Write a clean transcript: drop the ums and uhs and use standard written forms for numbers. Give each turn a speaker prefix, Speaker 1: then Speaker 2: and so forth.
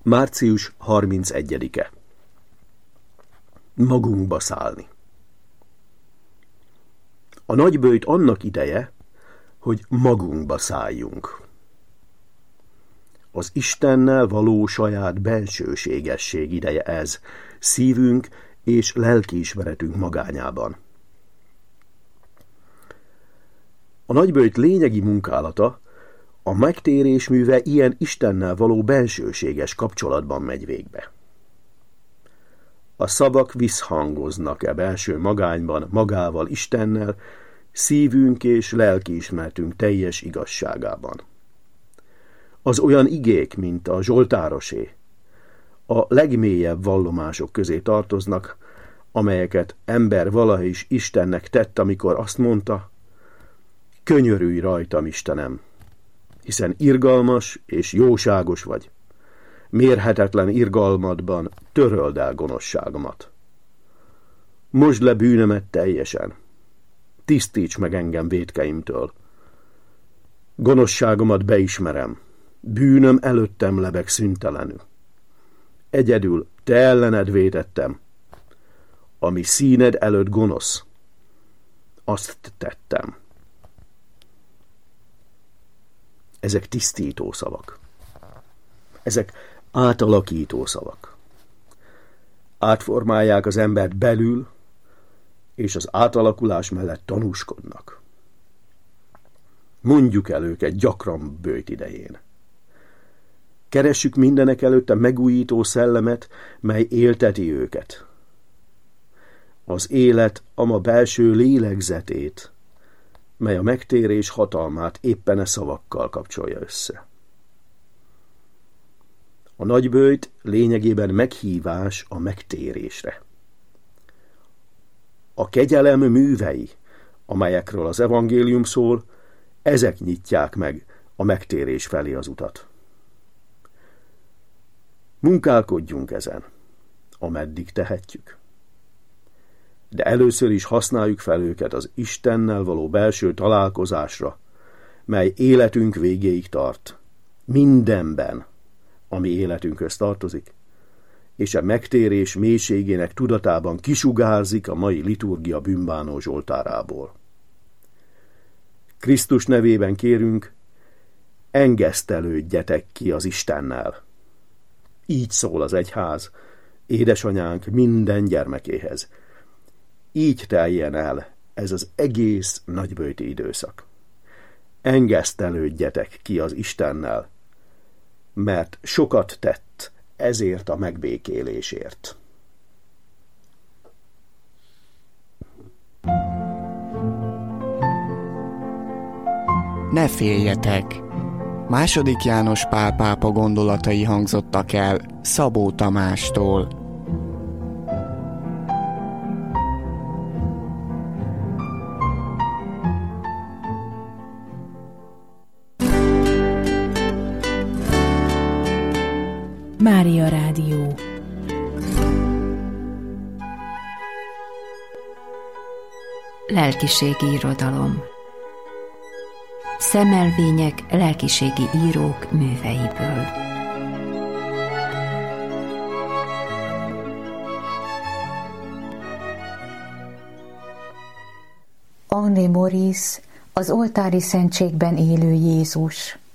Speaker 1: Március 31-e. Magunkba szállni. A nagyböjt annak ideje, hogy magunkba szálljunk. Az Istennel való saját bensőségesség ideje ez, szívünk és lelkiismeretünk magányában. A nagyböjt lényegi munkálata, a megtérés műve ilyen Istennel való bensőséges kapcsolatban megy végbe. A szavak visszhangoznak belső magányban magával, Istennel, szívünk és lelkiismeretünk teljes igazságában. Az olyan igék, mint a Zsoltárosé, a legmélyebb vallomások közé tartoznak, amelyeket ember valaha is Istennek tett, amikor azt mondta: könyörülj rajtam, Istenem, hiszen irgalmas és jóságos vagy. Mérhetetlen irgalmadban töröld el gonoszságomat. Mosd le bűnömet teljesen. Tisztíts meg engem vétkeimtől. Gonoszságomat beismerem. Bűnöm előttem lebeg szüntelenül. Egyedül te ellened vétettem. Ami színed előtt gonosz, azt tettem. Ezek tisztító szavak. Ezek átalakító szavak. Átformálják az embert belül, és az átalakulás mellett tanúskodnak. Mondjuk el őket gyakran böjt idején. Keressük mindenek előtt a megújító szellemet, mely élteti őket. Az élet ama belső lélegzetét, mely a megtérés hatalmát éppen e szavakkal kapcsolja össze. A nagyböjt lényegében meghívás a megtérésre. A kegyelem művei, amelyekről az evangélium szól, ezek nyitják meg a megtérés felé az utat. Munkálkodjunk ezen, ameddig tehetjük. De először is használjuk fel őket az Istennel való belső találkozásra, mely életünk végéig tart, mindenben, ami életünkhöz tartozik, és a megtérés mélységének tudatában kisugárzik a mai liturgia bűnbánó zsoltárából. Krisztus nevében kérünk, engesztelődjetek ki az Istennel. Így szól az egyház, édesanyánk minden gyermekéhez. Így teljen el ez az egész nagyböjti időszak. Engesztelődjetek ki az Istennel, mert sokat tett ezért a megbékélésért.
Speaker 2: Ne féljetek! II. János Pál pápa gondolatai hangzottak el Szabó Tamástól.
Speaker 3: Mária Rádió. Lelkiségi irodalom. Szemelvények lelkiségi írók műveiből.
Speaker 4: Henri Maurice, az oltári szentségben élő Jézus.